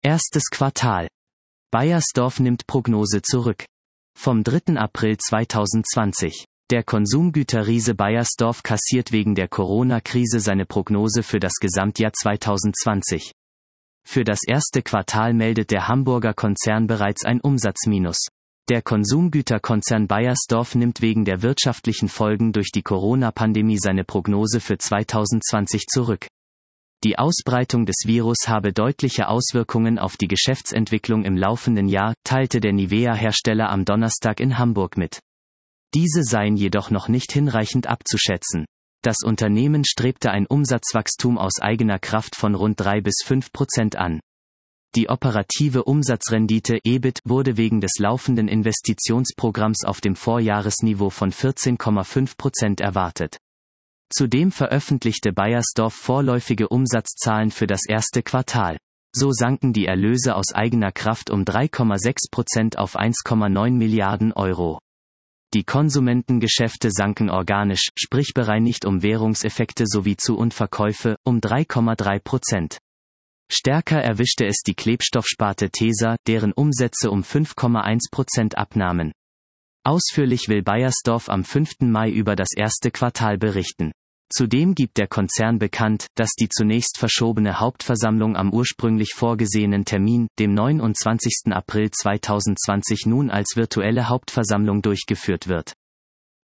Erstes Quartal. Beiersdorf nimmt Prognose zurück. Vom 3. April 2020. Der Konsumgüterriese Beiersdorf kassiert wegen der Corona-Krise seine Prognose für das Gesamtjahr 2020. Für das erste Quartal meldet der Hamburger Konzern bereits ein Umsatzminus. Der Konsumgüterkonzern Beiersdorf nimmt wegen der wirtschaftlichen Folgen durch die Corona-Pandemie seine Prognose für 2020 zurück. Die Ausbreitung des Virus habe deutliche Auswirkungen auf die Geschäftsentwicklung im laufenden Jahr, teilte der Nivea-Hersteller am Donnerstag in Hamburg mit. Diese seien jedoch noch nicht hinreichend abzuschätzen. Das Unternehmen strebte ein Umsatzwachstum aus eigener Kraft von rund 3-5% an. Die operative Umsatzrendite EBIT wurde wegen des laufenden Investitionsprogramms auf dem Vorjahresniveau von 14,5% erwartet. Zudem veröffentlichte Beiersdorf vorläufige Umsatzzahlen für das erste Quartal. So sanken die Erlöse aus eigener Kraft um 3,6% auf 1,9 Milliarden Euro. Die Konsumentengeschäfte sanken organisch, sprich bereinigt um Währungseffekte sowie Zu- und Verkäufe, um 3,3%. Stärker erwischte es die Klebstoffsparte Tesa, deren Umsätze um 5,1% abnahmen. Ausführlich will Beiersdorf am 5. Mai über das erste Quartal berichten. Zudem gibt der Konzern bekannt, dass die zunächst verschobene Hauptversammlung am ursprünglich vorgesehenen Termin, dem 29. April 2020 nun als virtuelle Hauptversammlung durchgeführt wird.